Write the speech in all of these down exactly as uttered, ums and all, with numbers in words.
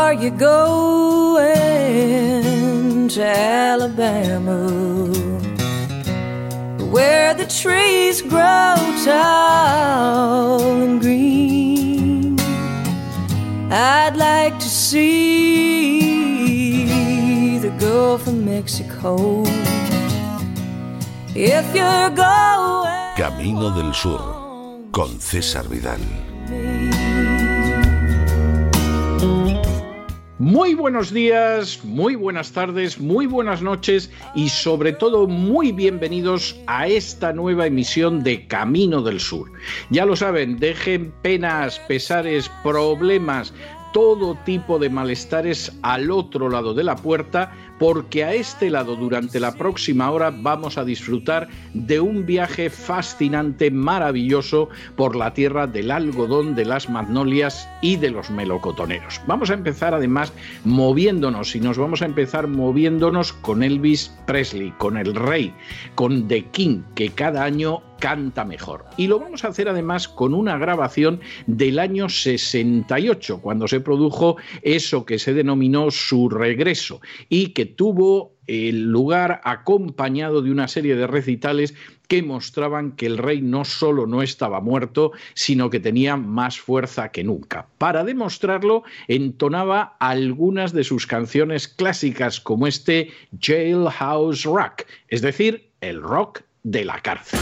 are you going? To Alabama, where the trees grow tall and green. I'd like to see the Gulf of Mexico. If you're going Camino del Sur, con César Vidal. Muy buenos días, muy buenas tardes, muy buenas noches y sobre todo muy bienvenidos a esta nueva emisión de Camino del Sur. Ya lo saben, dejen penas, pesares, problemas, todo tipo de malestares al otro lado de la puerta, porque a este lado durante la próxima hora vamos a disfrutar de un viaje fascinante, maravilloso por la tierra del algodón, de las magnolias y de los melocotoneros. Vamos a empezar además moviéndonos y nos vamos a empezar moviéndonos con Elvis Presley, con el rey, con The King, que cada año canta mejor. Y lo vamos a hacer además con una grabación del año sesenta y ocho, cuando se produjo eso que se denominó su regreso y que tuvo el lugar acompañado de una serie de recitales que mostraban que el rey no solo no estaba muerto, sino que tenía más fuerza que nunca. Para demostrarlo, entonaba algunas de sus canciones clásicas, como este Jailhouse Rock, es decir, el rock de la cárcel.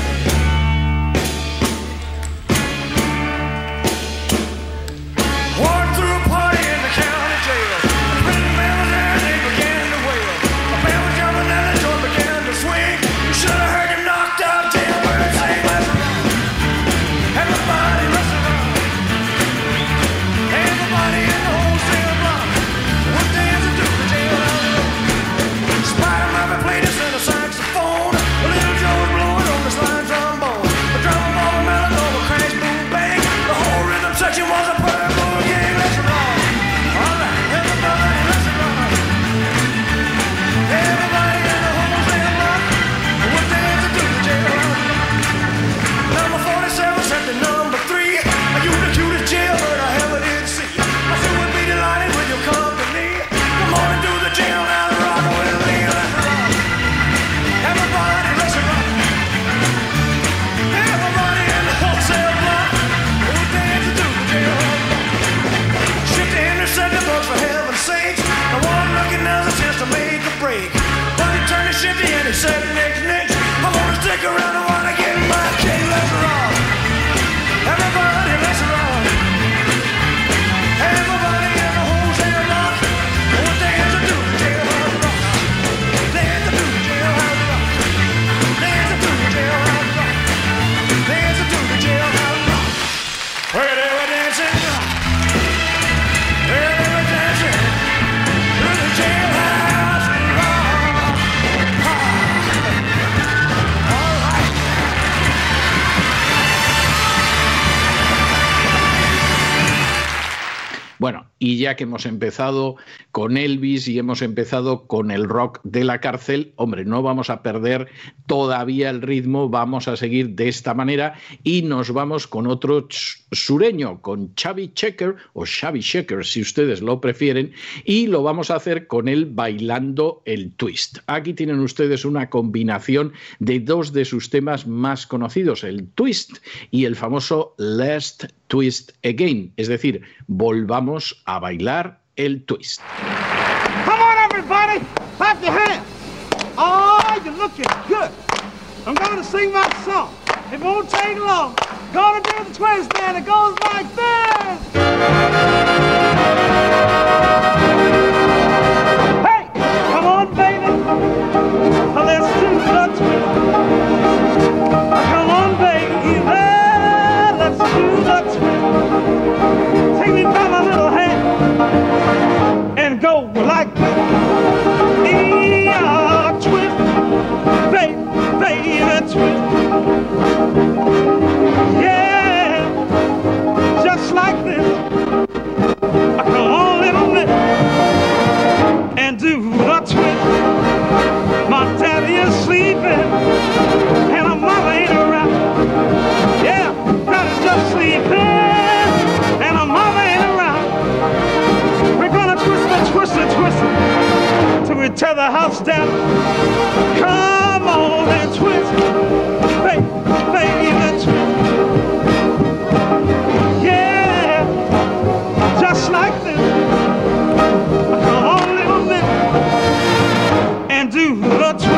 Bueno, y ya que hemos empezado con Elvis y hemos empezado con el rock de la cárcel, hombre, no vamos a perder todavía el ritmo, vamos a seguir de esta manera y nos vamos con otro sureño, con Chubby Checker, o Chubby Checker si ustedes lo prefieren, y lo vamos a hacer con él bailando el twist. Aquí tienen ustedes una combinación de dos de sus temas más conocidos, el twist y el famoso Last Twist Again, es decir, volvamos a bailar el twist. Come on, everybody, clap your hands. Oh, you're looking good. I'm gonna sing my song. It won't take long. Gonna do the twist, and it goes like this. Hey, come on, baby. Let's do the twist. Come on, baby. Let's do the twist. Take me by my little hand and go like this. Yeah, twist, baby, baby, twist. Yeah, just like this. now, Stella, come on and twist, baby, baby, let's twist. Yeah, just like this. Come on, little bit, and do the twist.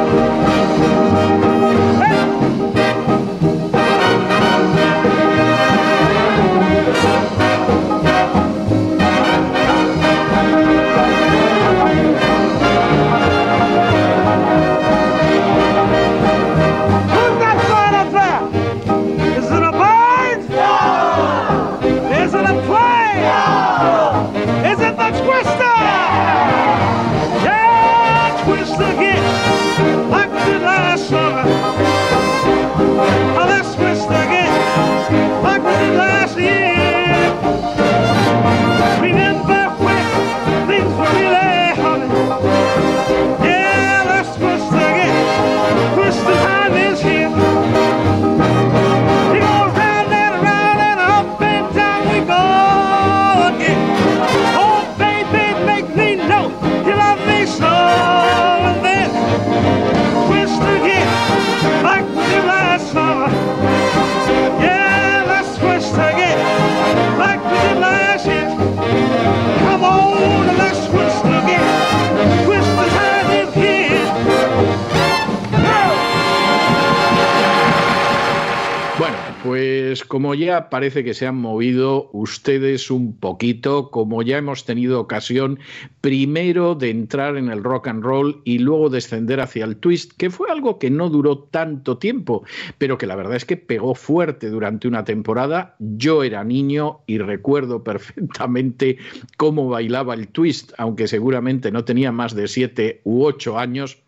Pues como ya parece que se han movido ustedes un poquito, como ya hemos tenido ocasión primero de entrar en el rock and roll y luego descender hacia el twist, que fue algo que no duró tanto tiempo, pero que la verdad es que pegó fuerte durante una temporada. Yo era niño y recuerdo perfectamente cómo bailaba el twist, aunque seguramente no tenía más de siete u ocho años.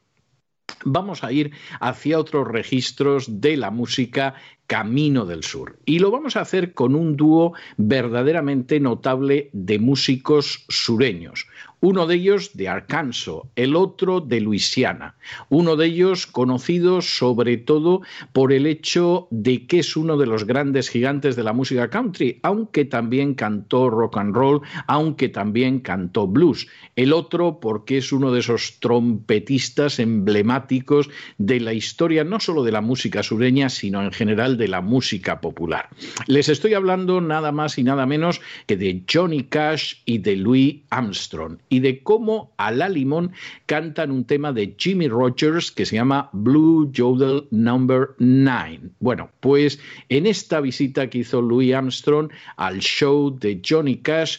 Vamos a ir hacia otros registros de la música Camino del Sur. Y lo vamos a hacer con un dúo verdaderamente notable de músicos sureños. Uno de ellos de Arkansas, el otro de Luisiana. Uno de ellos conocido sobre todo por el hecho de que es uno de los grandes gigantes de la música country, aunque también cantó rock and roll, aunque también cantó blues. El otro porque es uno de esos trompetistas emblemáticos de la historia, no solo de la música sureña, sino en general de la música popular. Les estoy hablando nada más y nada menos que de Johnny Cash y de Louis Armstrong, y de cómo a la limón cantan un tema de Jimmy Rogers que se llama Blue Yodel number nueve. Bueno, pues en esta visita que hizo Louis Armstrong al show de Johnny Cash,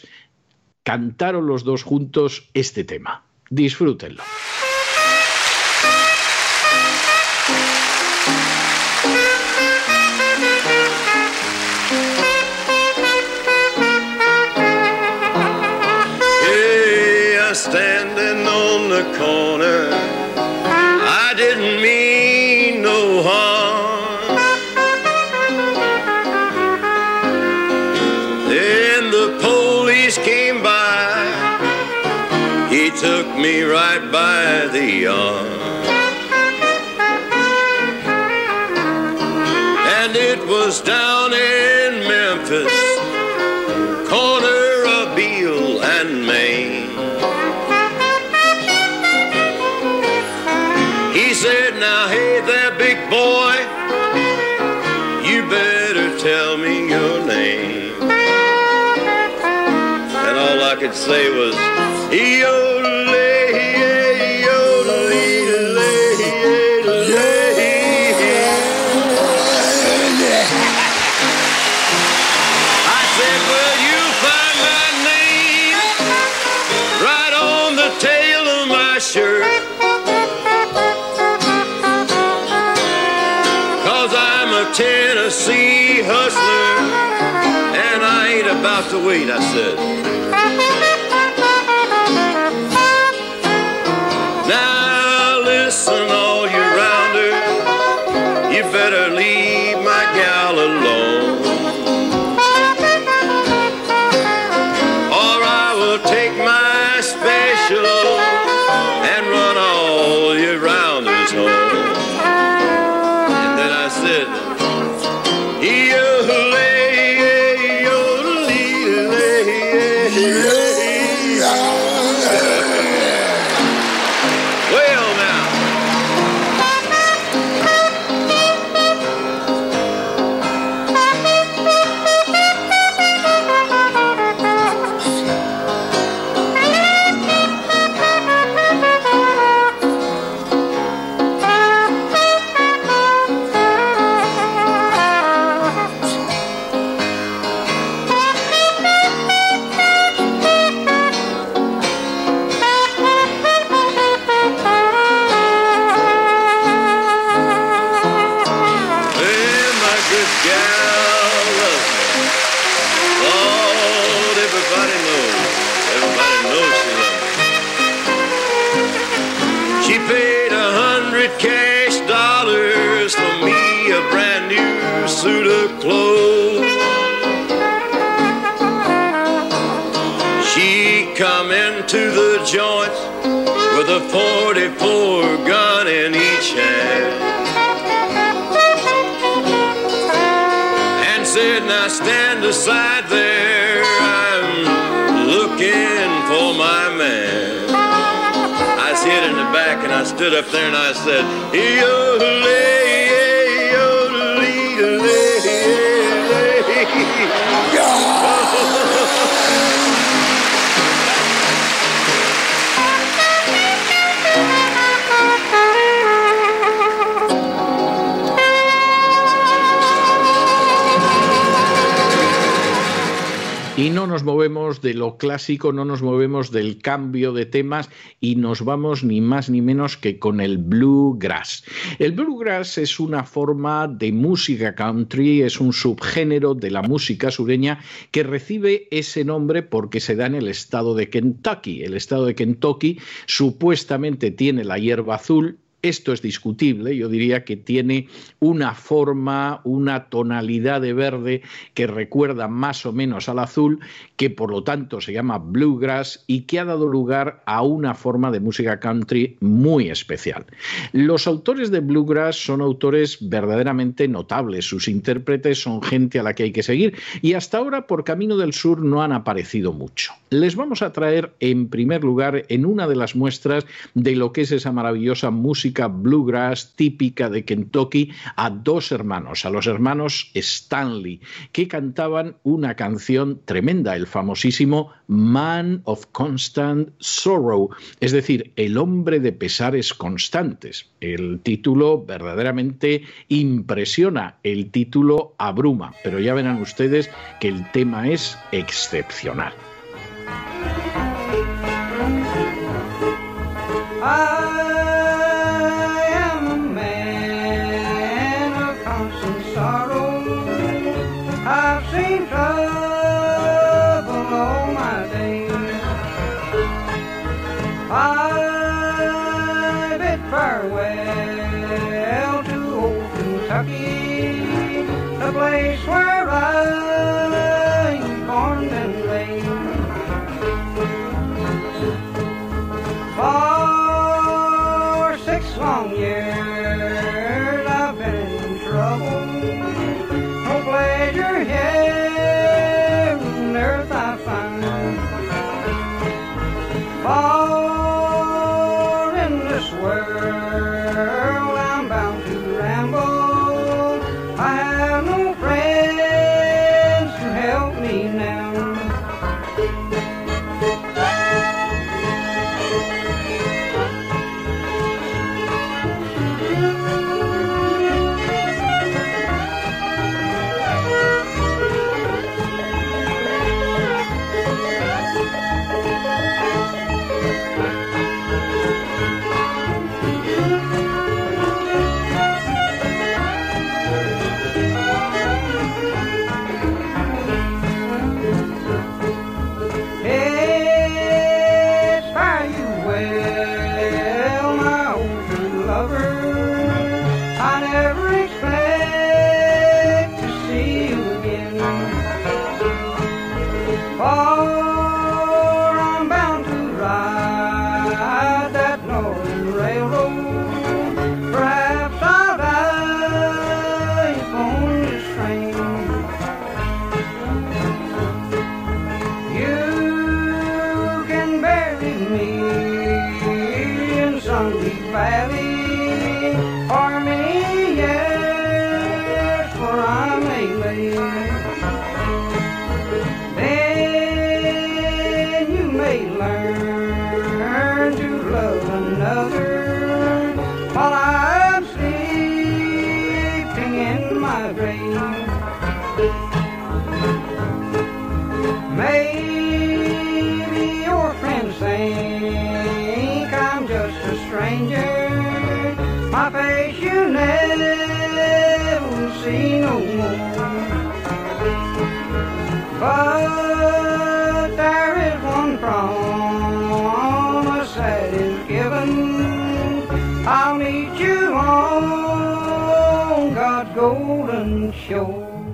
cantaron los dos juntos este tema. Disfrútenlo. Standing on the corner, I didn't mean no harm. Then the police came by, he took me right by the arm. And it was down in Memphis, corner of Beale and Main. He said, now, hey there, big boy, you better tell me your name. And all I could say was, yo-lay, yo-lay, I said, well, you'll find my name right on the tail of my shirt. Tennessee hustler, and I ain't about to wait, I said. Now listen, all you rounders, you better leave my gal alone, or I will take my special and run all you rounders home. And then I said, yo-lay, yo-lay, clothes. She come into the joints with a forty-four gun in each hand and said, now stand aside there, I'm looking for my man. I was hid in the back and I stood up there and I said, yo-lay, y no nos movemos de lo clásico, no nos movemos del cambio de temas y nos vamos ni más ni menos que con el bluegrass. El bluegrass es una forma de música country, es un subgénero de la música sureña que recibe ese nombre porque se da en el estado de Kentucky. El estado de Kentucky supuestamente tiene la hierba azul. Esto es discutible, yo diría que tiene una forma, una tonalidad de verde que recuerda más o menos al azul, que por lo tanto se llama bluegrass y que ha dado lugar a una forma de música country muy especial. Los autores de bluegrass son autores verdaderamente notables, sus intérpretes son gente a la que hay que seguir y hasta ahora por Camino del Sur no han aparecido mucho. Les vamos a traer en primer lugar en una de las muestras de lo que es esa maravillosa música bluegrass típica de Kentucky a dos hermanos, a los hermanos Stanley, que cantaban una canción tremenda, el famosísimo Man of Constant Sorrow, es decir, el hombre de pesares constantes. El título verdaderamente impresiona, el título abruma, pero ya verán ustedes que el tema es excepcional. The place where I was born and raised. For six long years I've been in trouble. No pleasure here on earth I find. For in this world I'm bound to ramble. I have no friends to help me now. But there is one promise that is given. I'll meet you on God's golden shore.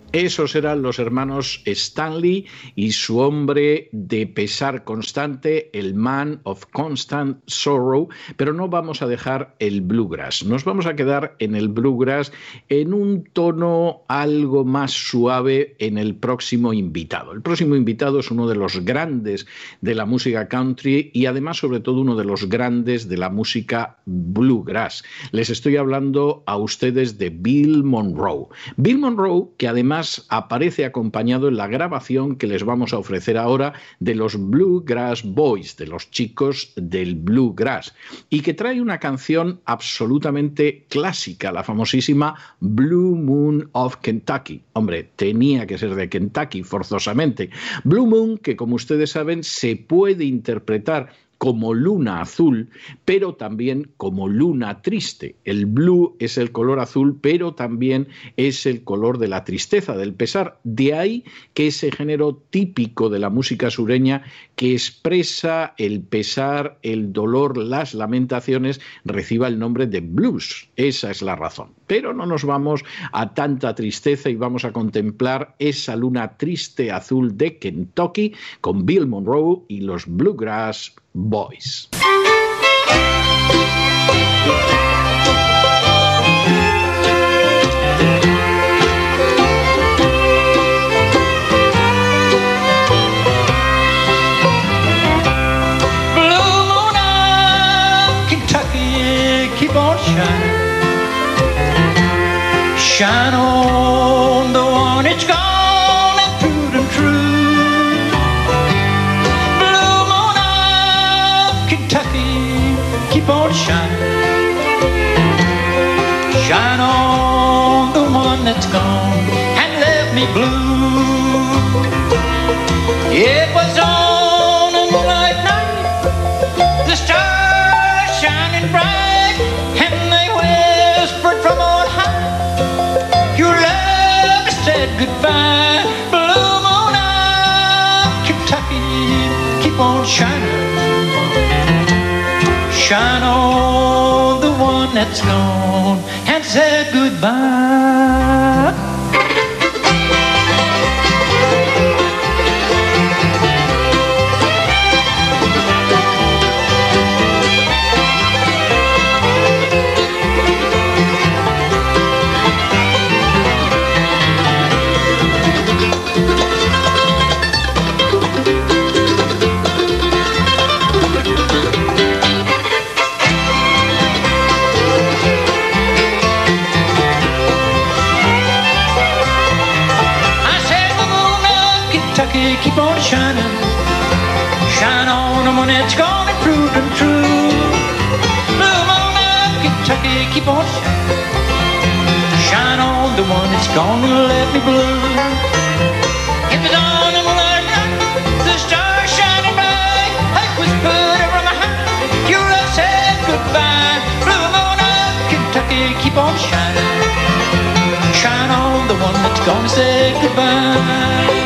Esos eran los hermanos Stanley y su hombre de pesar constante, el Man of Constant Sorrow, pero no vamos a dejar el bluegrass, nos vamos a quedar en el bluegrass en un tono algo más suave en el próximo invitado. El próximo invitado es uno de los grandes de la música country y además sobre todo uno de los grandes de la música bluegrass. Les estoy hablando a ustedes de Bill Monroe. Bill Monroe, que además aparece acompañado en la grabación que les vamos a ofrecer ahora de los Bluegrass Boys, de los chicos del bluegrass, y que trae una canción absolutamente clásica, la famosísima Blue Moon of Kentucky. Hombre, tenía que ser de Kentucky forzosamente. Blue Moon, que como ustedes saben se puede interpretar como luna azul, pero también como luna triste. El blue es el color azul, pero también es el color de la tristeza, del pesar. De ahí que ese género típico de la música sureña que expresa el pesar, el dolor, las lamentaciones, reciba el nombre de blues. Esa es la razón. Pero no nos vamos a tanta tristeza y vamos a contemplar esa luna triste azul de Kentucky con Bill Monroe y los Bluegrass Boys. Blue moon of Kentucky, keep on shining. Shine on the one it's gone and proved and true. Blue moon of Kentucky, keep on shining. Shine on the one that's gone and left me blue. It was on a moonlight night, the stars shining bright, and they whispered from on high, your love said goodbye. Blue moon of Kentucky, keep on shining. Shine on the one that's gone and said goodbye. Keep on shining, shine on the one that's gone and proved and true. Blue moon of Kentucky, keep on shining, shine on the one that's gone and left me blue. It was on a moonlight night, the stars shining bright, I whispered from my heart, your love said goodbye. Blue moon of Kentucky, keep on shining, shine on the one that's gone and said goodbye.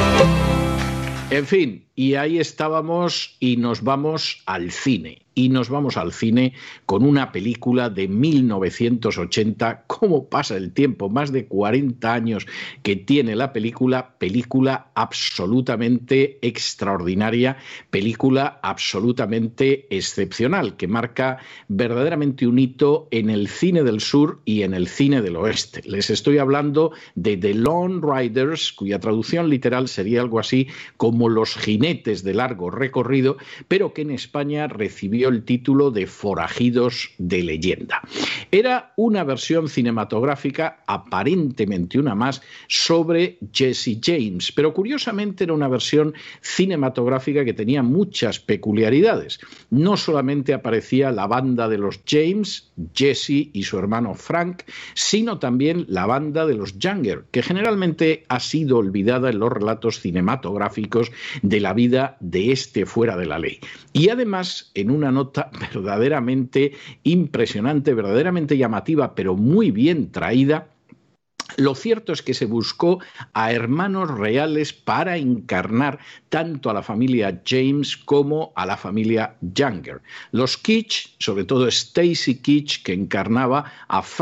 En fin, y ahí estábamos y nos vamos al cine. Y nos vamos al cine con una película de mil novecientos ochenta. ¿Cómo pasa el tiempo? Más de cuarenta años que tiene la película. Película absolutamente extraordinaria, película absolutamente excepcional, que marca verdaderamente un hito en el cine del sur y en el cine del oeste. Les estoy hablando de The Lone Riders, cuya traducción literal sería algo así como los jinetes de largo recorrido, pero que en España recibió el título de Forajidos de leyenda. Era una versión cinematográfica, aparentemente una más, sobre Jesse James, pero curiosamente era una versión cinematográfica que tenía muchas peculiaridades. No solamente aparecía la banda de los James, Jesse y su hermano Frank, sino también la banda de los Younger, que generalmente ha sido olvidada en los relatos cinematográficos de la vida de este fuera de la ley. Y además, en una nota verdaderamente impresionante, verdaderamente llamativa, pero muy bien traída, lo cierto es que se buscó a hermanos reales para encarnar tanto a la familia James como a la familia Younger. Los Kitsch, sobre todo Stacy Kitsch, que encarnaba a Frank,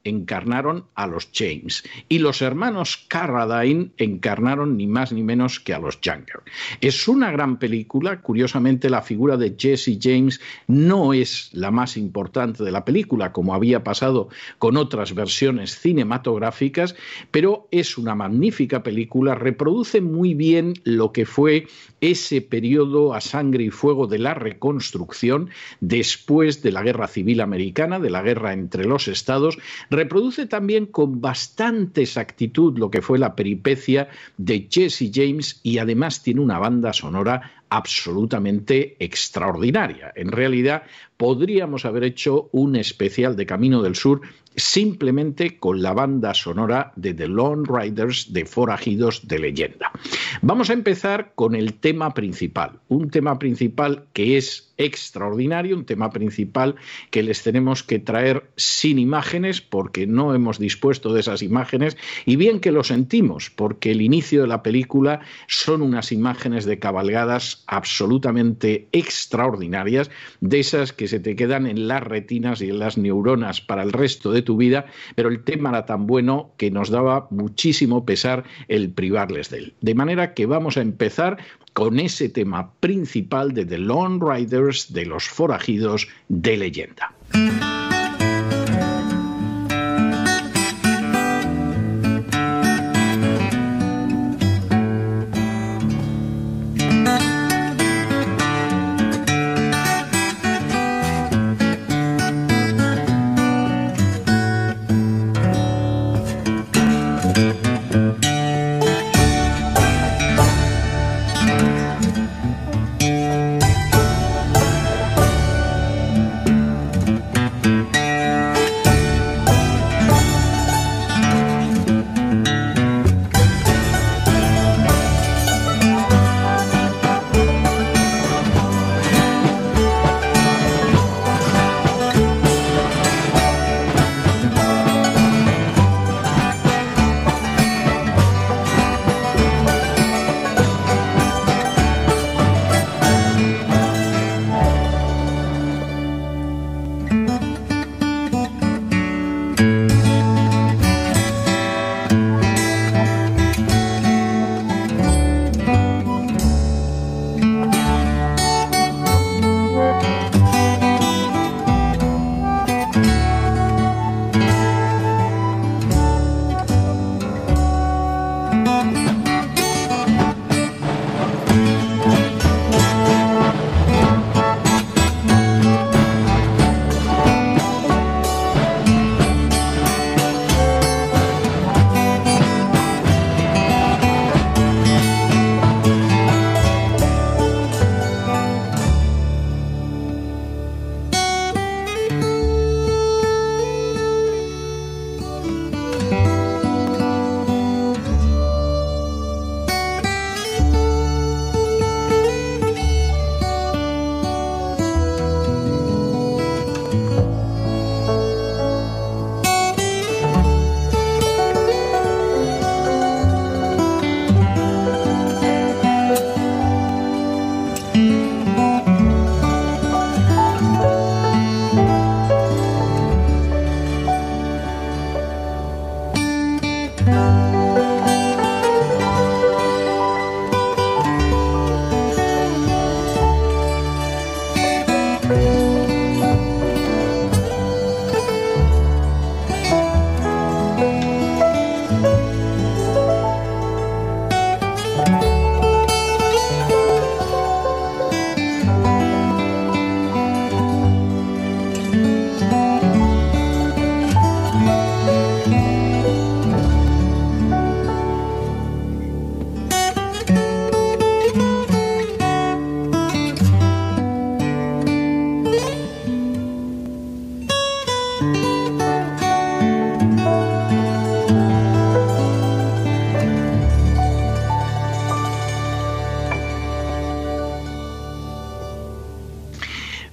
encarnaron a los James y los hermanos Carradine encarnaron ni más ni menos que a los Younger. Es una gran película. Curiosamente, la figura de Jesse James no es la más importante de la película, como había pasado con otras versiones cinematográficas, pero es una magnífica película. Reproduce muy bien lo que fue ese periodo a sangre y fuego de la reconstrucción después de la Guerra Civil Americana, de la guerra entre los estados. Reproduce también con bastante exactitud lo que fue la peripecia de Jesse James y además tiene una banda sonora absolutamente extraordinaria. En realidad, podríamos haber hecho un especial de Camino del Sur simplemente con la banda sonora de The Lone Riders, de Forajidos de Leyenda. Vamos a empezar con el tema principal, un tema principal que es extraordinario, un tema principal que les tenemos que traer sin imágenes porque no hemos dispuesto de esas imágenes, y bien que lo sentimos porque el inicio de la película son unas imágenes de cabalgadas absolutamente extraordinarias, de esas que se te quedan en las retinas y en las neuronas para el resto de tu vida, pero el tema era tan bueno que nos daba muchísimo pesar el privarles de él. De manera que vamos a empezar con ese tema principal de The Lone Riders, de los Forajidos de Leyenda.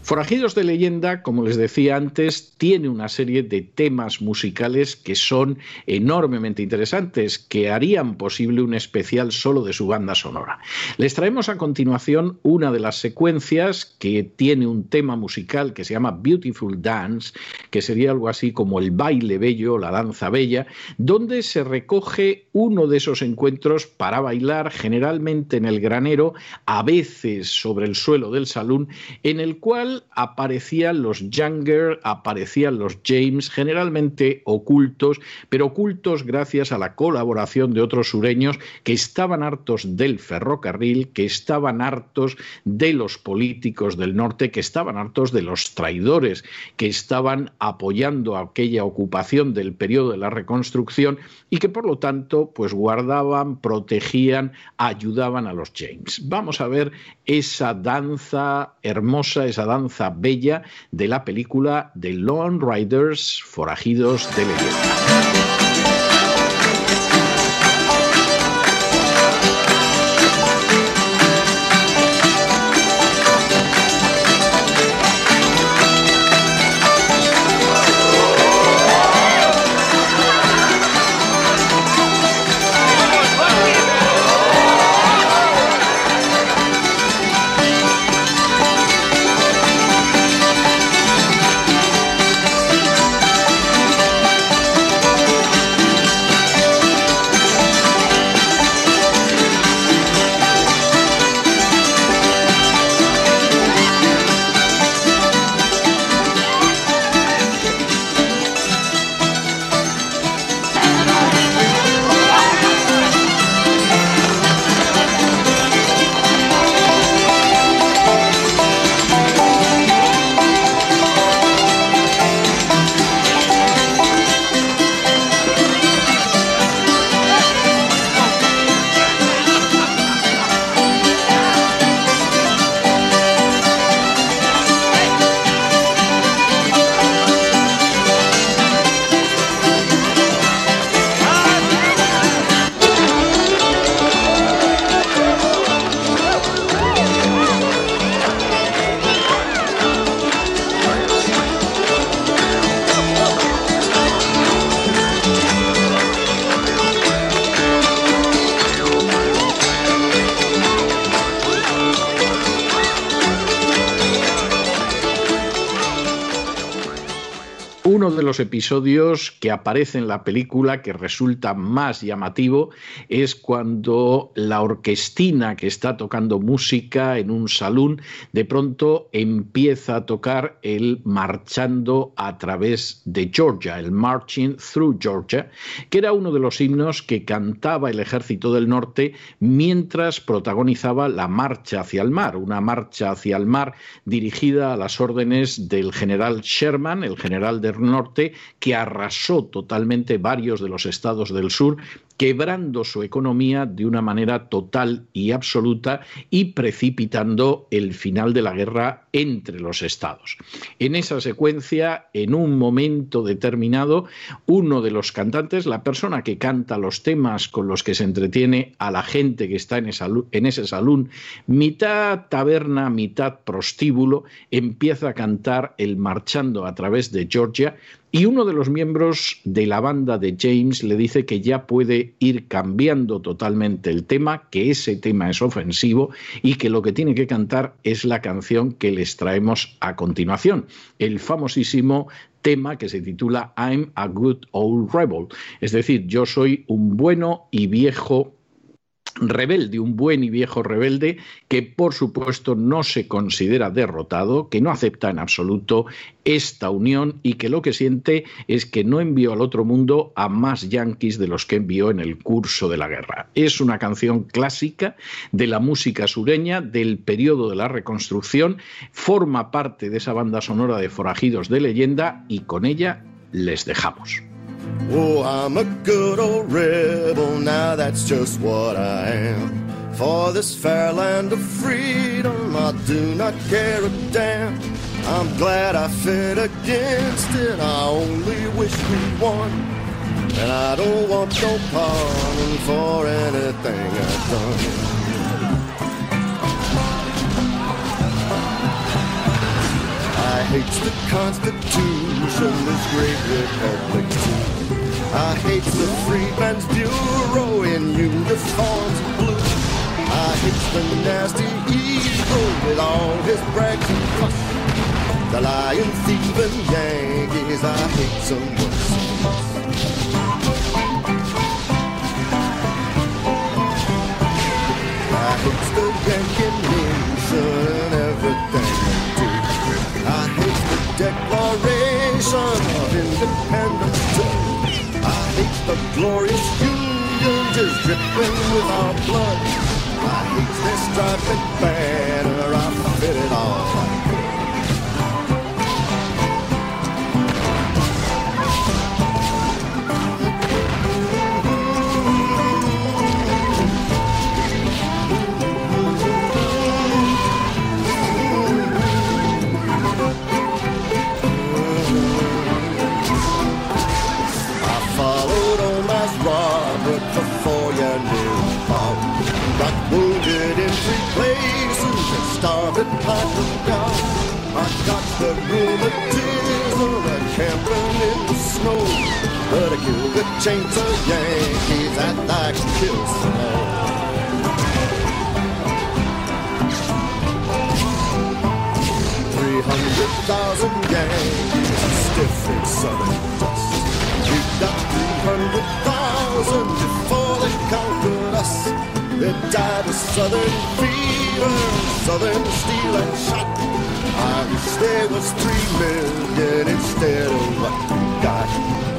Forajidos de leyenda, como les decía antes, tiene una serie de temas musicales que son enormemente interesantes, que harían posible un especial solo de su banda sonora. Les traemos a continuación una de las secuencias que tiene un tema musical que se llama Beautiful Dance, que sería algo así como el baile bello, la danza bella, donde se recoge uno de esos encuentros para bailar, generalmente en el granero, a veces sobre el suelo del salón, en el cual aparecían los Younger, aparecían los James, generalmente ocultos, pero ocultos gracias a la colaboración de otros sureños que estaban hartos del ferrocarril, que estaban hartos de los políticos del norte, que estaban hartos de los traidores, que estaban apoyando aquella ocupación del periodo de la Reconstrucción y que por lo tanto pues guardaban, protegían, ayudaban a los James. Vamos a ver esa danza hermosa, esa danza bella de la película The Lone Riders, Forajidos de leyenda. Uno de los episodios que aparece en la película que resulta más llamativo es cuando la orquestina que está tocando música en un salón de pronto empieza a tocar el Marchando a través de Georgia, el Marching Through Georgia, que era uno de los himnos que cantaba el Ejército del Norte mientras protagonizaba la marcha hacia el mar, una marcha hacia el mar dirigida a las órdenes del general Sherman, el general del Norte, que arrasó totalmente varios de los estados del sur, quebrando su economía de una manera total y absoluta y precipitando el final de la guerra entre los estados. En esa secuencia, en un momento determinado, uno de los cantantes, la persona que canta los temas con los que se entretiene a la gente que está en, esa, en ese salón, mitad taberna, mitad prostíbulo, empieza a cantar el Marchando a través de Georgia, y uno de los miembros de la banda de James le dice que ya puede ir cambiando totalmente el tema, que ese tema es ofensivo y que lo que tiene que cantar es la canción que les traemos a continuación, el famosísimo tema que se titula I'm a Good Old Rebel, es decir, yo soy un bueno y viejo rebelde, un buen y viejo rebelde que por supuesto no se considera derrotado, que no acepta en absoluto esta unión y que lo que siente es que no envió al otro mundo a más yanquis de los que envió en el curso de la guerra. Es una canción clásica de la música sureña del periodo de la Reconstrucción, forma parte de esa banda sonora de Forajidos de leyenda y con ella les dejamos. Oh, I'm a good old rebel, now that's just what I am. For this fair land of freedom, I do not care a damn. I'm glad I fought against it, I only wish we won. And I don't want no pardon for anything I've done. hate the Constitution, this great republic too. I hate the Freedmen's Bureau in uniforms blue. I hate the nasty eagle with all his brags and fuss. The lying thieving Yankees, I hate so much. I hate the Yankee nation and everything they do. I hate the Declaration of Independence too. I hate the glorious Union just dripping with our blood. I hate this striped banner, I fit it all. Started like a dog. I got the rheumatism and camping in the snow. But I killed the chainsaw Yankees that like to kill snow. Three hundred thousand Yankees stiff in southern dust. We got three hundred thousand before they conquered us. They died of southern fever, southern steel and shot. I wish there was three million instead of what we got.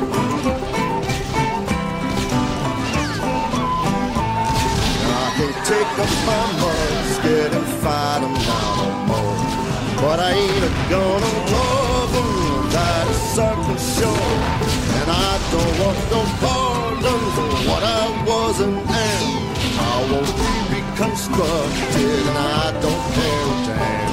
I can't take up my musket and fight them now no more. But I ain't gonna love them, that is certain sure. And I don't want no pardon for what I was and am. I won't be reconstructed and I don't care a damn.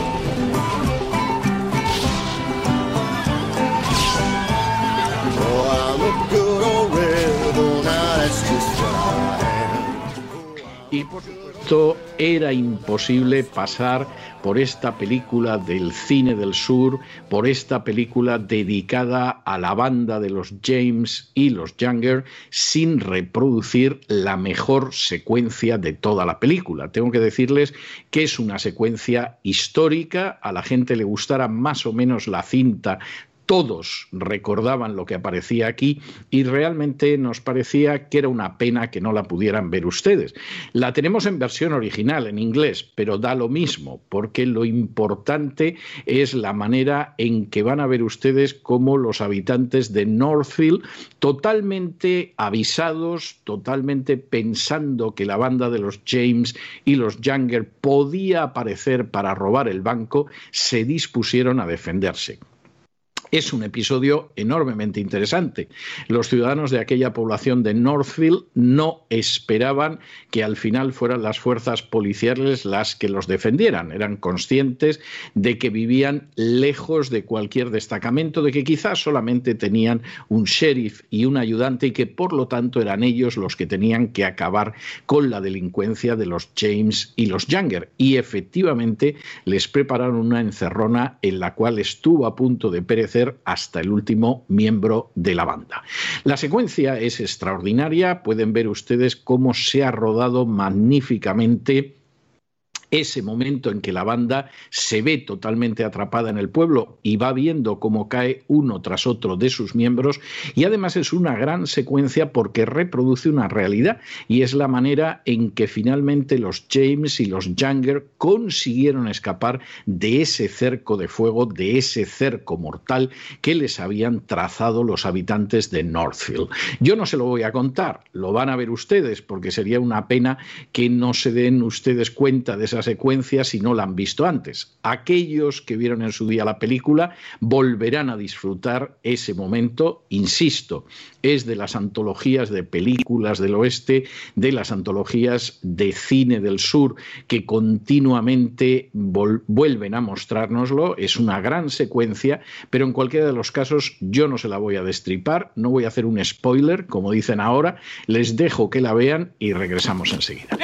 Oh, I'm a good old rebel, now that's just what I am. Y por supuesto era imposible pasar por esta película del cine del sur, por esta película dedicada a la banda de los James y los Younger, sin reproducir la mejor secuencia de toda la película. Tengo que decirles que es una secuencia histórica, a la gente le gustará más o menos la cinta, todos recordaban lo que aparecía aquí y realmente nos parecía que era una pena que no la pudieran ver ustedes. La tenemos en versión original, en inglés, pero da lo mismo, porque lo importante es la manera en que van a ver ustedes cómo los habitantes de Northfield, totalmente avisados, totalmente pensando que la banda de los James y los Younger podía aparecer para robar el banco, se dispusieron a defenderse. Es un episodio enormemente interesante. Los ciudadanos de aquella población de Northfield no esperaban que al final fueran las fuerzas policiales las que los defendieran. Eran conscientes de que vivían lejos de cualquier destacamento, de que quizás solamente tenían un sheriff y un ayudante y que por lo tanto eran ellos los que tenían que acabar con la delincuencia de los James y los Younger. Y efectivamente les prepararon una encerrona en la cual estuvo a punto de perecer hasta el último miembro de la banda. La secuencia es extraordinaria, pueden ver ustedes cómo se ha rodado magníficamente ese momento en que la banda se ve totalmente atrapada en el pueblo y va viendo cómo cae uno tras otro de sus miembros, y además es una gran secuencia porque reproduce una realidad y es la manera en que finalmente los James y los Younger consiguieron escapar de ese cerco de fuego, de ese cerco mortal que les habían trazado los habitantes de Northfield. Yo no se lo voy a contar, lo van a ver ustedes porque sería una pena que no se den ustedes cuenta de esa secuencia si no la han visto antes. Aquellos que vieron en su día la película volverán a disfrutar ese momento, insisto, es de las antologías de películas del oeste, de las antologías de cine del sur que continuamente vuelven a mostrárnoslo. Es una gran secuencia, pero en cualquiera de los casos yo no se la voy a destripar, no voy a hacer un spoiler, como dicen ahora, les dejo que la vean y regresamos enseguida.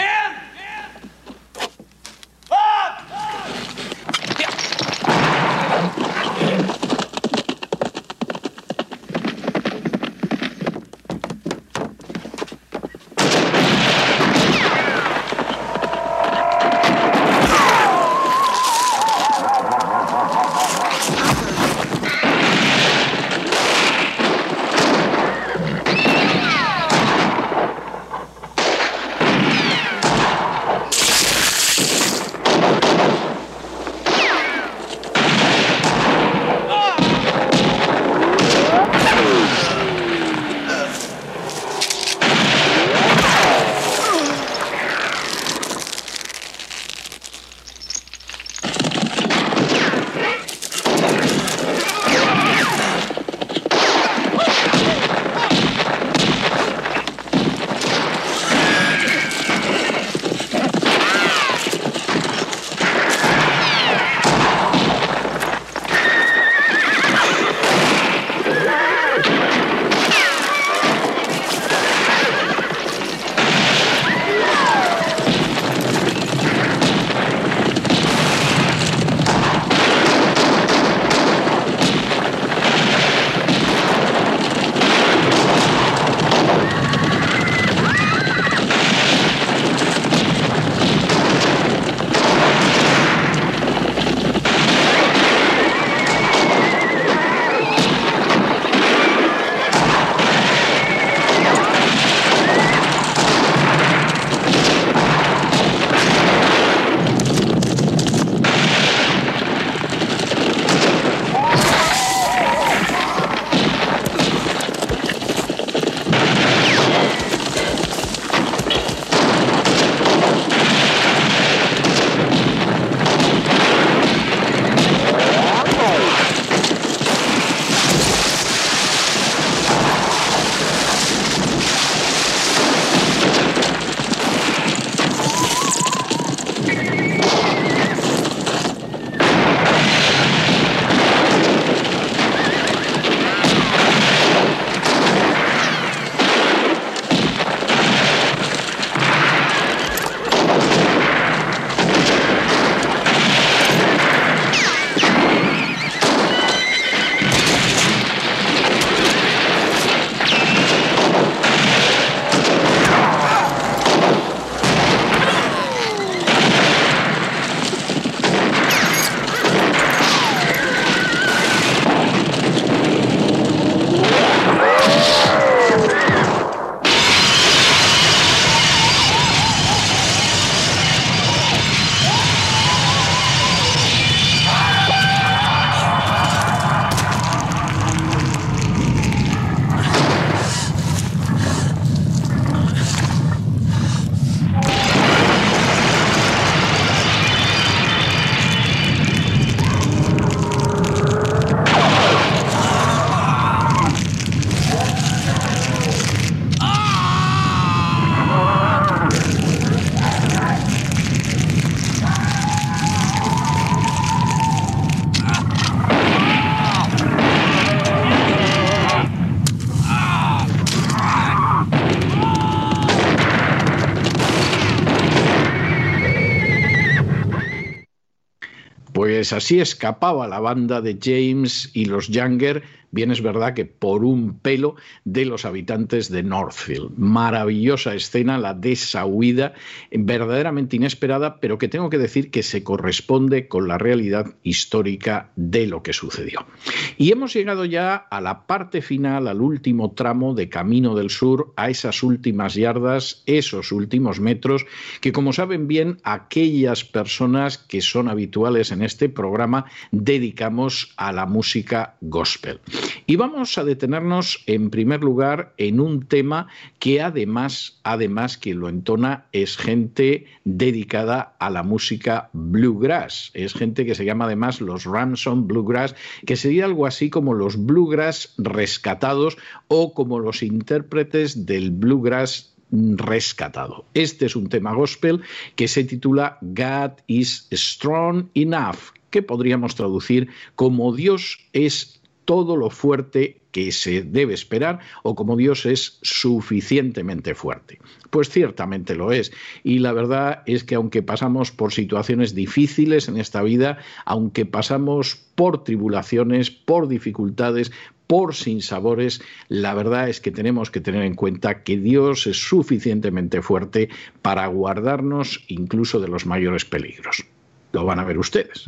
Pues así escapaba la banda de James y los Younger, bien es verdad que por un pelo, de los habitantes de Northfield. Maravillosa escena, la de esa huida, verdaderamente inesperada, pero que tengo que decir que se corresponde con la realidad histórica de lo que sucedió. Y hemos llegado ya a la parte final, al último tramo de Camino del Sur, a esas últimas yardas, esos últimos metros, que como saben bien, aquellas personas que son habituales en este programa dedicamos a la música gospel. Y vamos a detenernos en primer lugar en un tema que además, además quien lo entona es gente dedicada a la música bluegrass. Es gente que se llama además los Ramson Bluegrass, que sería algo así como los bluegrass rescatados o como los intérpretes del bluegrass rescatado. Este es un tema gospel que se titula God is Strong Enough, que podríamos traducir como Dios es todo lo fuerte que se debe esperar o como Dios es suficientemente fuerte. Pues ciertamente lo es. Y la verdad es que aunque pasamos por situaciones difíciles en esta vida, aunque pasamos por tribulaciones, por dificultades, por sinsabores, la verdad es que tenemos que tener en cuenta que Dios es suficientemente fuerte para guardarnos incluso de los mayores peligros. Lo van a ver ustedes.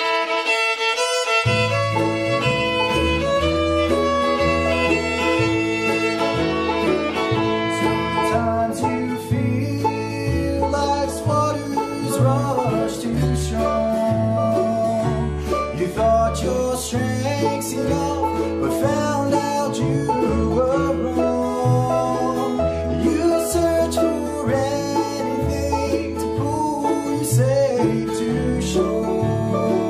Strength's enough, but found out you were wrong. You search for anything to pull you safe to shore.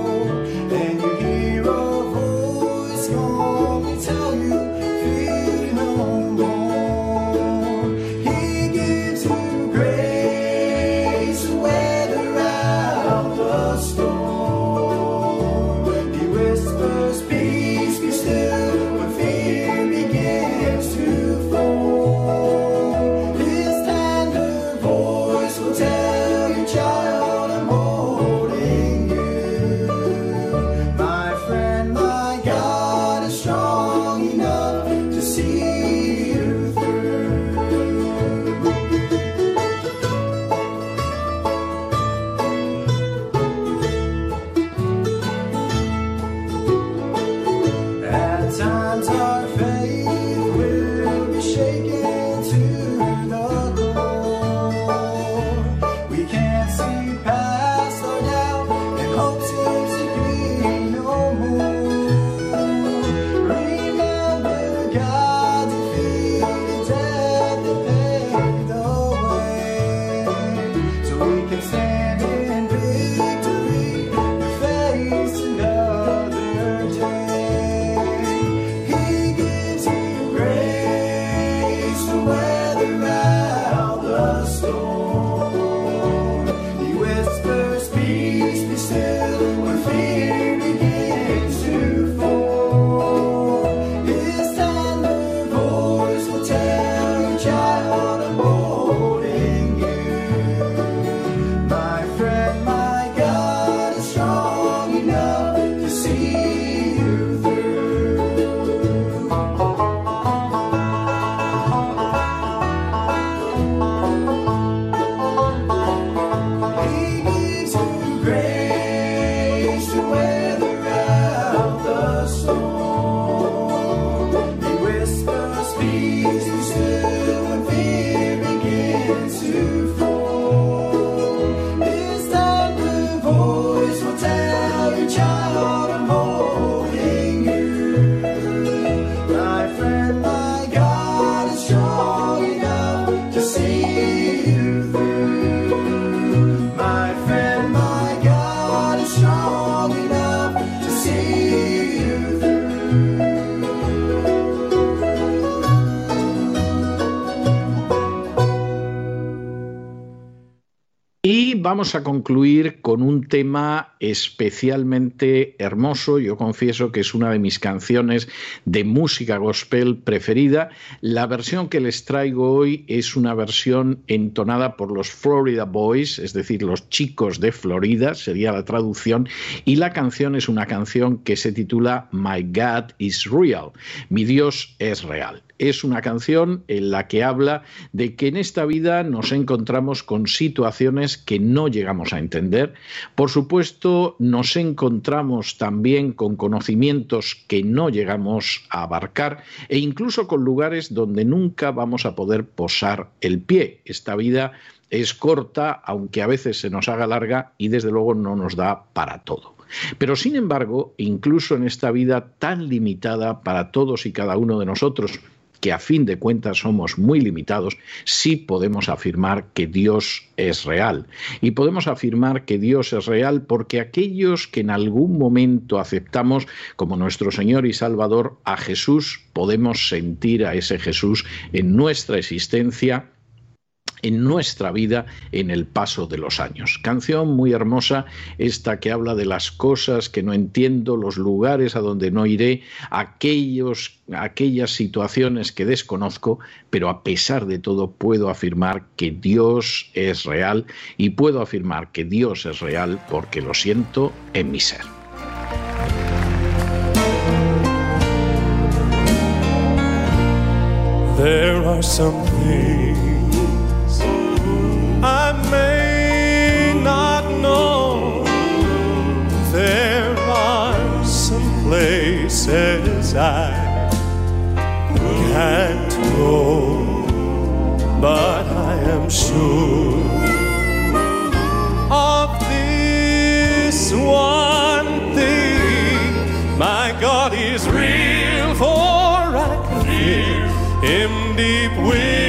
Y vamos a concluir con un tema especialmente hermoso. Yo confieso que es una de mis canciones de música gospel preferida. La versión que les traigo hoy es una versión entonada por los Florida Boys, es decir, los chicos de Florida, sería la traducción, y la canción es una canción que se titula My God is Real, mi Dios es real. Es una canción en la que habla de que en esta vida nos encontramos con situaciones que no llegamos a entender. Por supuesto, nos encontramos también con conocimientos que no llegamos a abarcar e incluso con lugares donde nunca vamos a poder posar el pie. Esta vida es corta, aunque a veces se nos haga larga y desde luego no nos da para todo. Pero sin embargo, incluso en esta vida tan limitada para todos y cada uno de nosotros, que a fin de cuentas somos muy limitados, sí podemos afirmar que Dios es real. Y podemos afirmar que Dios es real porque aquellos que en algún momento aceptamos como nuestro Señor y Salvador a Jesús, podemos sentir a ese Jesús en nuestra existencia, en nuestra vida, en el paso de los años. Canción muy hermosa, esta que habla de las cosas que no entiendo, los lugares a donde no iré, aquellos, aquellas situaciones que desconozco, pero a pesar de todo puedo afirmar que Dios es real y puedo afirmar que Dios es real porque lo siento en mi ser. There are some things I may not know. There are some places I can't go, but I am sure of this one thing: my God is real, for I can feel Him deep within.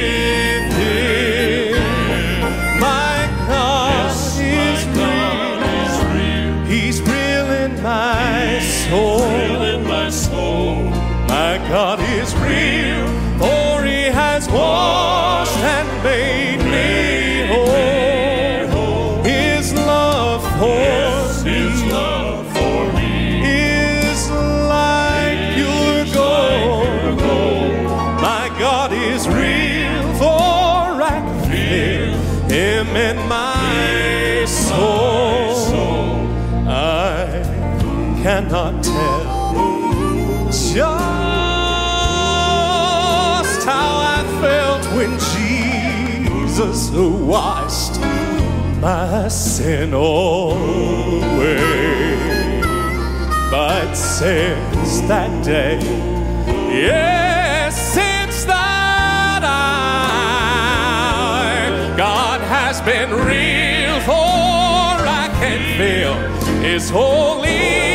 My soul, in my soul, my God is real, for He has washed and made me whole. His love for me, His love for me is like pure gold. My God is real, for I can feel Him in my soul. I cannot tell just how I felt when Jesus washed my sin away. But since that day, yes, since that hour, God has been real, for I can feel His holy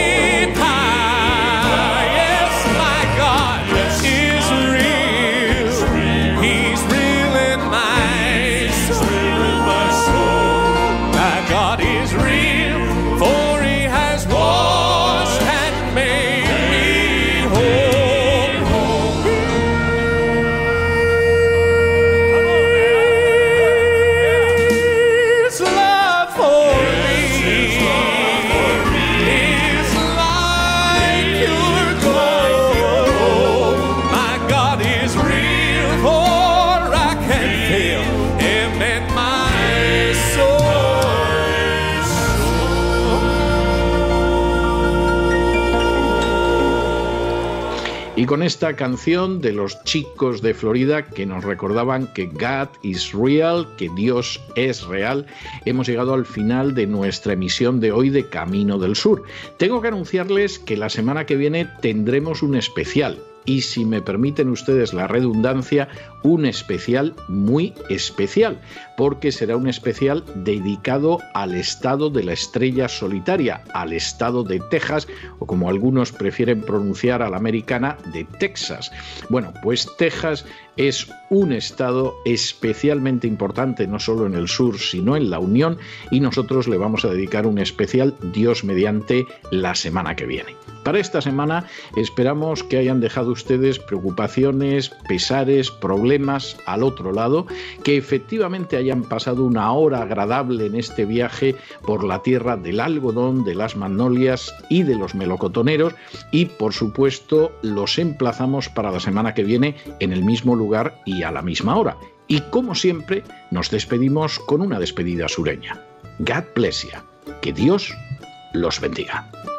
Y con esta canción de los chicos de Florida que nos recordaban que God is real, que Dios es real, hemos llegado al final de nuestra emisión de hoy de Camino del Sur. Tengo que anunciarles que la semana que viene tendremos un especial. Y si me permiten ustedes la redundancia, un especial muy especial, porque será un especial dedicado al estado de la estrella solitaria, al estado de Texas, o como algunos prefieren pronunciar a la americana, de Texas. Bueno, pues Texas es un estado especialmente importante, no solo en el sur, sino en la Unión, y nosotros le vamos a dedicar un especial, Dios mediante, la semana que viene. Para esta semana esperamos que hayan dejado ustedes preocupaciones, pesares, problemas al otro lado, que efectivamente hayan pasado una hora agradable en este viaje por la tierra del algodón, de las magnolias y de los melocotoneros, y por supuesto los emplazamos para la semana que viene en el mismo lugar y a la misma hora. Y como siempre nos despedimos con una despedida sureña. God bless you. Que Dios los bendiga.